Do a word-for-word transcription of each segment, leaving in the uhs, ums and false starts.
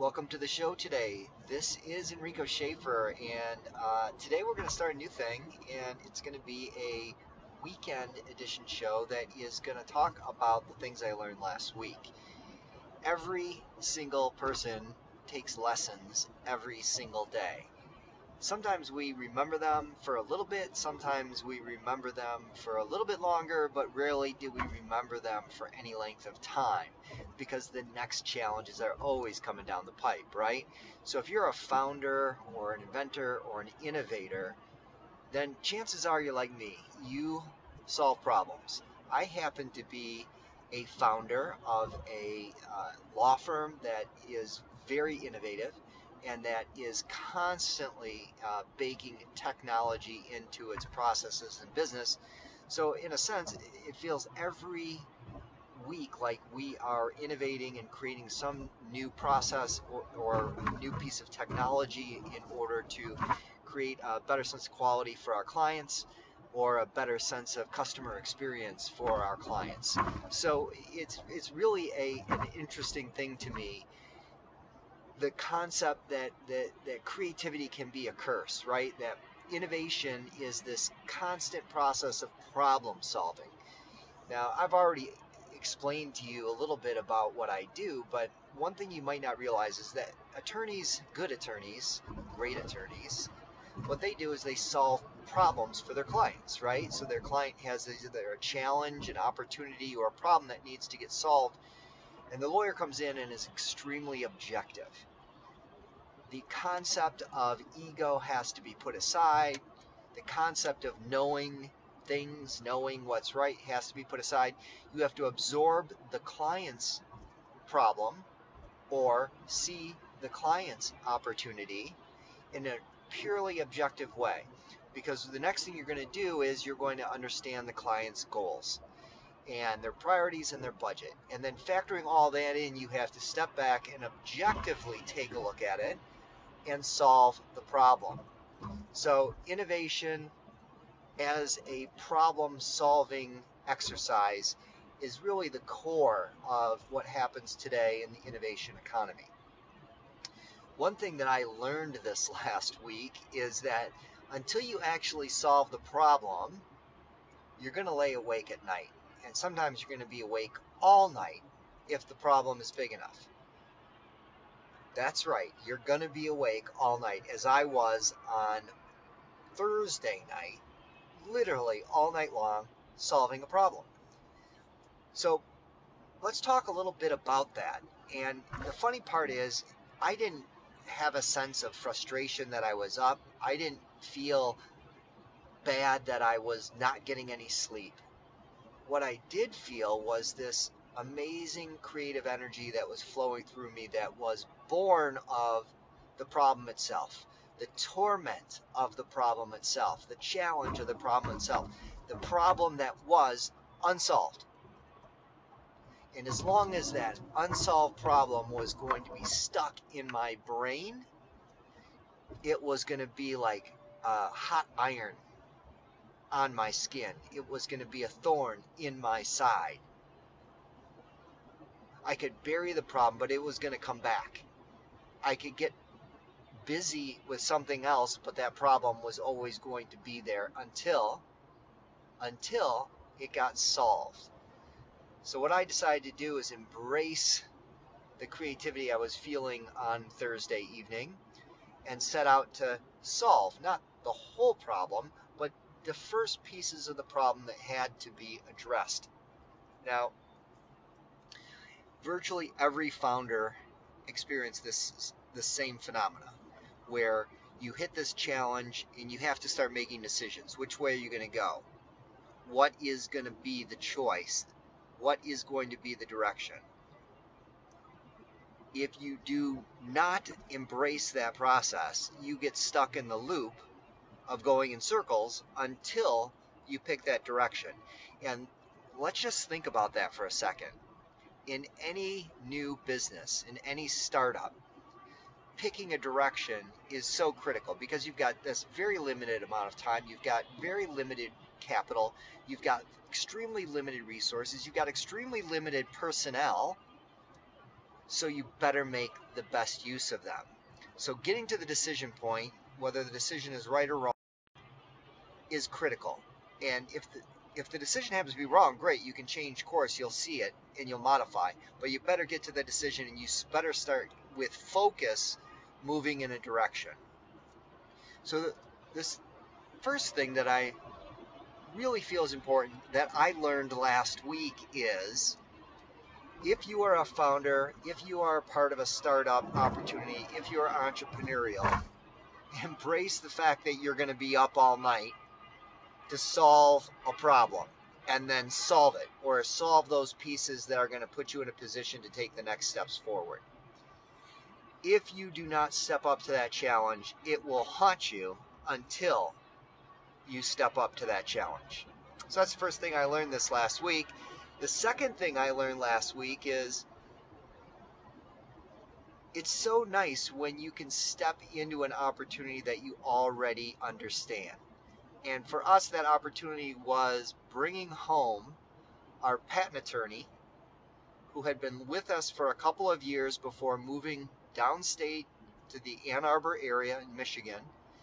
welcome to the show today. This is Enrico Schaefer, and uh, today we're going to start a new thing, and it's going to be a weekend edition show that is going to talk about the things I learned last week. Every single person takes lessons every single day. Sometimes we remember them for a little bit, sometimes we remember them for a little bit longer, but rarely do we remember them for any length of time because the next challenges are always coming down the pipe, right? So if you're a founder or an inventor or an innovator, then chances are you're like me. You solve problems. I happen to be a founder of a uh, law firm that is very innovative and that is constantly uh, baking technology into its processes and business. So, in a sense, it feels every week like we are innovating and creating some new process or, or new piece of technology in order to create a better sense of quality for our clients or a better sense of customer experience for our clients. So it's it's really a an interesting thing to me, the concept that, that, that creativity can be a curse, right? That innovation is this constant process of problem solving. Now, I've already explained to you a little bit about what I do, but one thing you might not realize is that attorneys, good attorneys, great attorneys, what they do is they solve problems for their clients, right? So their client has either a challenge, an opportunity, or a problem that needs to get solved, and the lawyer comes in and is extremely objective. The concept of ego has to be put aside. The concept of knowing things, knowing what's right, has to be put aside. You have to absorb the client's problem or see the client's opportunity in a purely objective way. Because the next thing you're going to do is you're going to understand the client's goals and their priorities and their budget. And then factoring all that in, you have to step back and objectively take a look at it and solve the problem. So innovation as a problem-solving exercise is really the core of what happens today in the innovation economy. One thing that I learned this last week is that until you actually solve the problem, you're going to lay awake at night. And sometimes you're going to be awake all night if the problem is big enough. That's right, you're going to be awake all night, as I was on Thursday night, literally all night long, solving a problem. So let's talk a little bit about that. And the funny part is, I didn't have a sense of frustration that I was up. I didn't feel bad that I was not getting any sleep. What I did feel was this amazing creative energy that was flowing through me that was born of the problem itself, the torment of the problem itself, the challenge of the problem itself, the problem that was unsolved. And as long as that unsolved problem was going to be stuck in my brain, it was going to be like a hot iron on my skin. It was going to be a thorn in my side. I could bury the problem, but it was going to come back. I could get busy with something else, but that problem was always going to be there until until it got solved. So what I decided to do is embrace the creativity I was feeling on Thursday evening and set out to solve not the whole problem, but the first pieces of the problem that had to be addressed. Now, virtually every founder experienced this the same phenomena, where you hit this challenge and you have to start making decisions. Which way are you going to go? What is going to be the choice? What is going to be the direction? If you do not embrace that process, you get stuck in the loop of going in circles until you pick that direction. And let's just think about that for a second. In any new business, in any startup, picking a direction is so critical because you've got this very limited amount of time, you've got very limited capital, you've got extremely limited resources, you've got extremely limited personnel, so you better make the best use of them. So getting to the decision point, whether the decision is right or wrong, is critical. And if the if the decision happens to be wrong, great, you can change course, you'll see it, and you'll modify. But you better get to the decision, and you better start with focus, moving in a direction. So this first thing that I really feel is important that I learned last week is, if you are a founder, if you are part of a startup opportunity, if you are entrepreneurial, embrace the fact that you're going to be up all night to solve a problem, and then solve it, or solve those pieces that are going to put you in a position to take the next steps forward. If you do not step up to that challenge, it will haunt you until you step up to that challenge. So that's the first thing I learned this last week. The second thing I learned last week is, it's so nice when you can step into an opportunity that you already understand. And for us, that opportunity was bringing home our patent attorney, who had been with us for a couple of years before moving downstate to the Ann Arbor area in Michigan,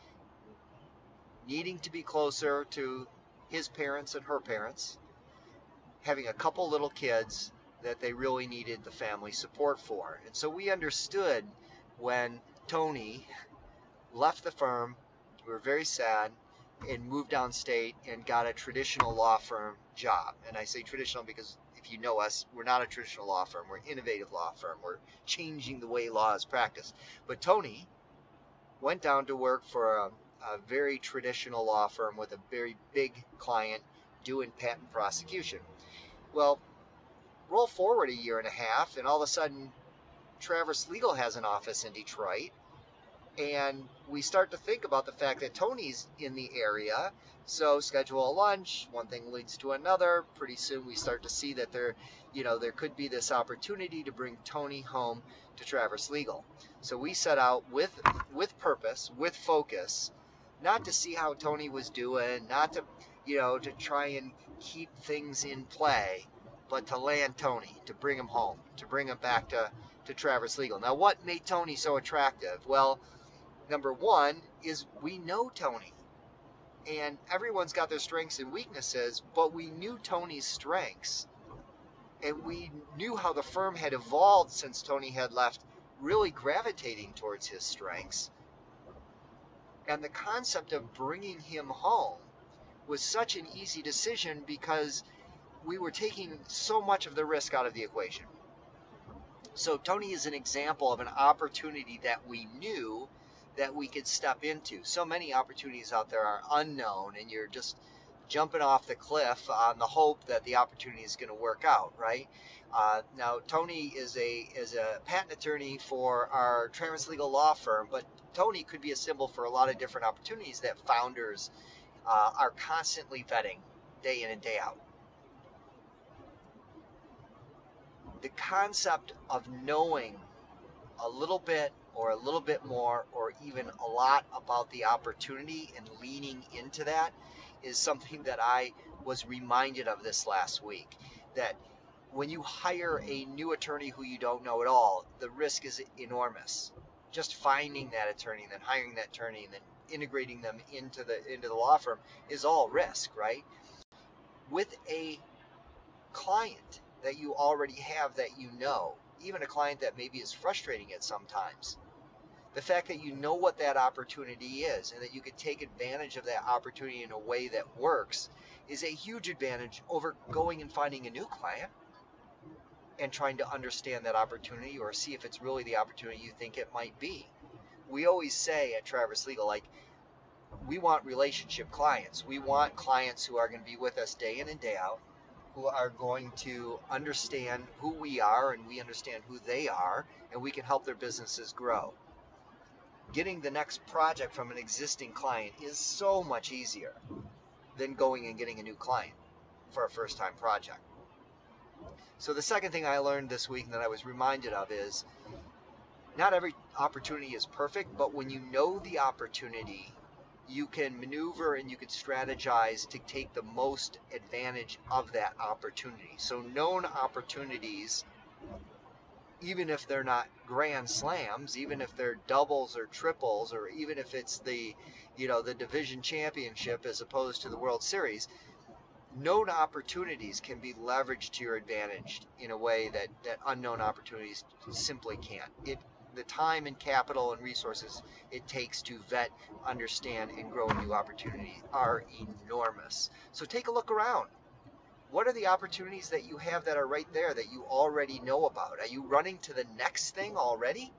needing to be closer to his parents and her parents, having a couple little kids that they really needed the family support for. And so we understood when Tony left the firm, we were very sad, and moved downstate and got a traditional law firm job. And I say traditional because if you know us, we're not a traditional law firm. We're an innovative law firm. We're changing the way law is practiced. But Tony went down to work for a, a very traditional law firm with a very big client doing patent prosecution. Well, roll forward a year and a half, and all of a sudden, Traverse Legal has an office in Detroit. And we start to think about the fact that Tony's in the area, so schedule a lunch, one thing leads to another. Pretty soon we start to see that there, you know, there could be this opportunity to bring Tony home to Traverse Legal. So we set out with with purpose, with focus, not to see how Tony was doing, not to, you know, to try and keep things in play, but to land Tony, to bring him home, to bring him back to, to Traverse Legal. Now, what made Tony so attractive? Well, number one is we know Tony, and everyone's got their strengths and weaknesses, but we knew Tony's strengths, and we knew how the firm had evolved since Tony had left, really gravitating towards his strengths. And the concept of bringing him home was such an easy decision because we were taking so much of the risk out of the equation. So Tony is an example of an opportunity that we knew that we could step into. So many opportunities out there are unknown, and you're just jumping off the cliff on the hope that the opportunity is going to work out, right? Uh, now, Tony is a is a patent attorney for our Traverse Legal law firm, but Tony could be a symbol for a lot of different opportunities that founders uh, are constantly vetting day in and day out. The concept of knowing a little bit or a little bit more or even a lot about the opportunity and leaning into that is something that I was reminded of this last week. That when you hire a new attorney who you don't know at all, the risk is enormous. Just finding that attorney and then hiring that attorney and then integrating them into the into the law firm is all risk, right? With a client that you already have that you know, even a client that maybe is frustrating at sometimes, the fact that you know what that opportunity is and that you can take advantage of that opportunity in a way that works is a huge advantage over going and finding a new client and trying to understand that opportunity or see if it's really the opportunity you think it might be. We always say at Traverse Legal, like, we want relationship clients. We want clients who are going to be with us day in and day out, who are going to understand who we are and we understand who they are, and we can help their businesses grow. Getting the next project from an existing client is so much easier than going and getting a new client for a first-time project. So the second thing I learned this week that I was reminded of is not every opportunity is perfect, but when you know the opportunity, you can maneuver and you can strategize to take the most advantage of that opportunity. So known opportunities even if they're not grand slams, even if they're doubles or triples, or even if it's the, you know, the division championship as opposed to the World Series, known opportunities can be leveraged to your advantage in a way that, that unknown opportunities simply can't. It the time and capital and resources it takes to vet, understand, and grow a new opportunity are enormous. So take a look around. What are the opportunities that you have that are right there that you already know about? Are you running to the next thing already?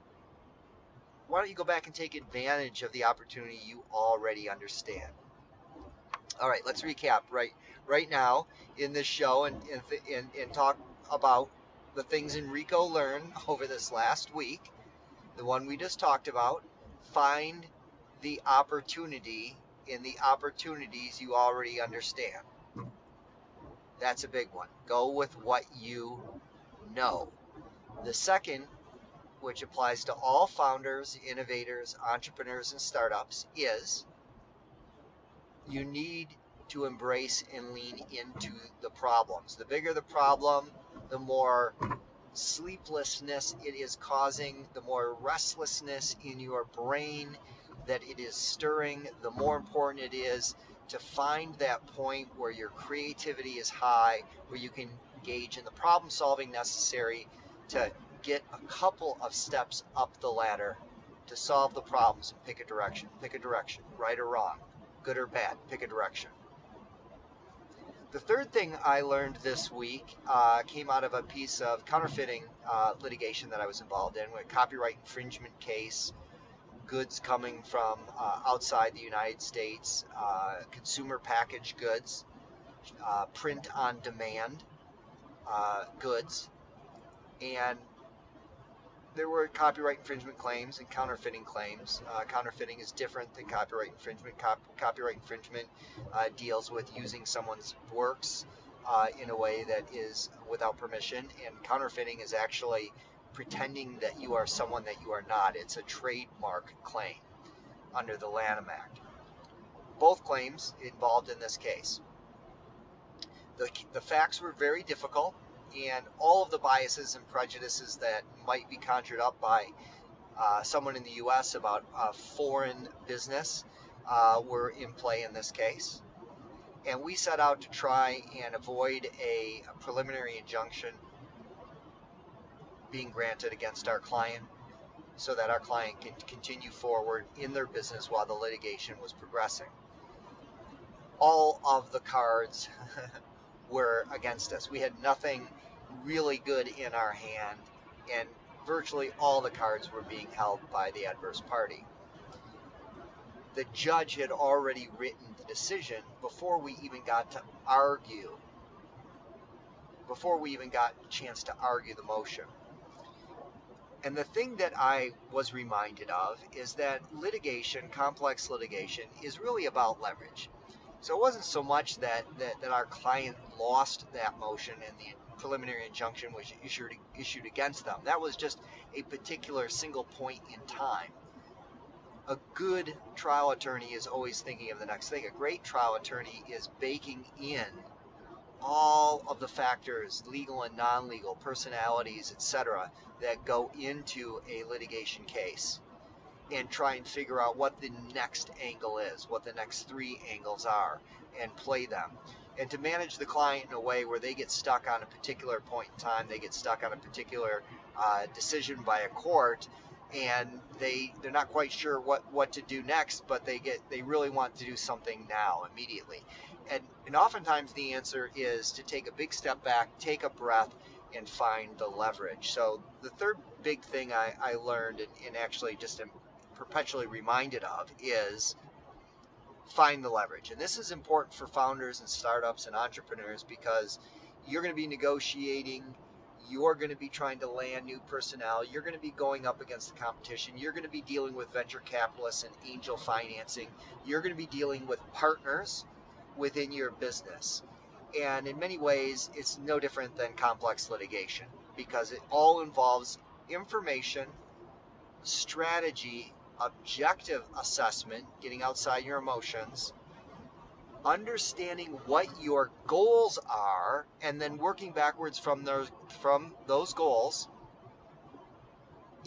Why don't you go back and take advantage of the opportunity you already understand? All right, let's recap right right now in this show and, and, and talk about the things Enrico learned over this last week. The one we just talked about. Find the opportunity in the opportunities you already understand. That's a big one. Go with what you know. The second, which applies to all founders, innovators, entrepreneurs, and startups, is you need to embrace and lean into the problems. The bigger the problem, the more sleeplessness it is causing, the more restlessness in your brain that it is stirring, the more important it is to find that point where your creativity is high, where you can engage in the problem solving necessary to get a couple of steps up the ladder to solve the problems and pick a direction. Pick a direction, right or wrong, good or bad, pick a direction. The third thing I learned this week uh, came out of a piece of counterfeiting uh, litigation that I was involved in, with a copyright infringement case, goods coming from uh, outside the United States, uh, consumer packaged goods, uh, print on demand uh, goods, and there were copyright infringement claims and counterfeiting claims. Uh, counterfeiting is different than copyright infringement. Cop- copyright infringement uh, deals with using someone's works uh, in a way that is without permission, and counterfeiting is actually pretending that you are someone that you are not. It's a trademark claim under the Lanham Act. Both claims involved in this case. The, the facts were very difficult, and all of the biases and prejudices that might be conjured up by uh, someone in the U S about a foreign business uh, were in play in this case. And we set out to try and avoid a, a preliminary injunction being granted against our client so that our client can continue forward in their business while the litigation was progressing. All of the cards were against us. We had nothing really good in our hand, and virtually all the cards were being held by the adverse party. The judge had already written the decision before we even got to argue, before we even got a chance to argue the motion. And the thing that I was reminded of is that litigation, complex litigation, is really about leverage. So it wasn't so much that, that, that our client lost that motion and the preliminary injunction was issued, issued against them. That was just a particular single point in time. A good trial attorney is always thinking of the next thing. A great trial attorney is baking in all of the factors, legal and non-legal, personalities, et cetera, that go into a litigation case, and try and figure out what the next angle is, what the next three angles are, and play them. And to manage the client in a way where they get stuck on a particular point in time, they get stuck on a particular uh, decision by a court, and they they're not quite sure what, what to do next, but they get they really want to do something now, immediately. And, and oftentimes the answer is to take a big step back, take a breath, and find the leverage. So the third big thing I, I learned, and, and actually just am perpetually reminded of, is find the leverage. And this is important for founders and startups and entrepreneurs, because you're going to be negotiating, you're going to be trying to land new personnel, you're going to be going up against the competition, you're going to be dealing with venture capitalists and angel financing, you're going to be dealing with partners within your business. And in many ways, it's no different than complex litigation, because it all involves information, strategy, objective assessment, getting outside your emotions, understanding what your goals are, and then working backwards from those from those goals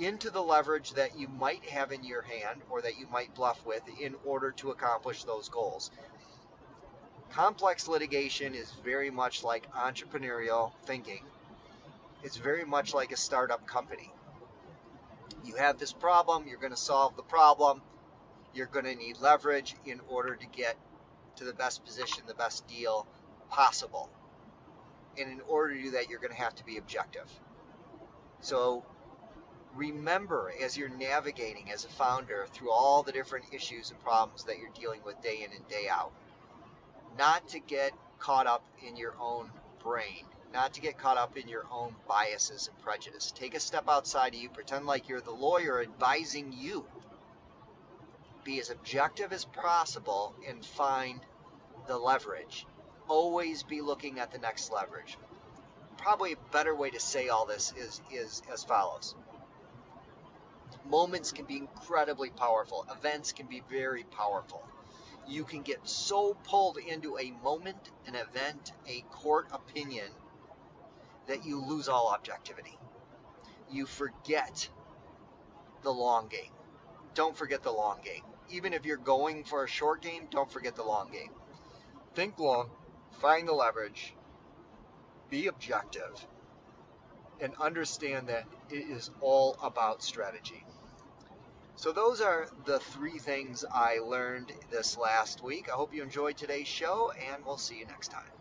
into the leverage that you might have in your hand or that you might bluff with in order to accomplish those goals. Complex litigation is very much like entrepreneurial thinking. It's very much like a startup company. You have this problem, you're going to solve the problem, you're going to need leverage in order to get to the best position, the best deal possible. And in order to do that, you're going to have to be objective. So remember, as you're navigating as a founder through all the different issues and problems that you're dealing with day in and day out, not to get caught up in your own brain, not to get caught up in your own biases and prejudice. Take a step outside of you, pretend like you're the lawyer advising you. Be as objective as possible and find the leverage. Always be looking at the next leverage. Probably a better way to say all this is, is as follows. Moments can be incredibly powerful. Events can be very powerful. You can get so pulled into a moment, an event, a court opinion that you lose all objectivity. You forget the long game. Don't forget the long game. Even if you're going for a short game, don't forget the long game. Think long, find the leverage, be objective, and understand that it is all about strategy. So those are the three things I learned this last week. I hope you enjoyed today's show, and we'll see you next time.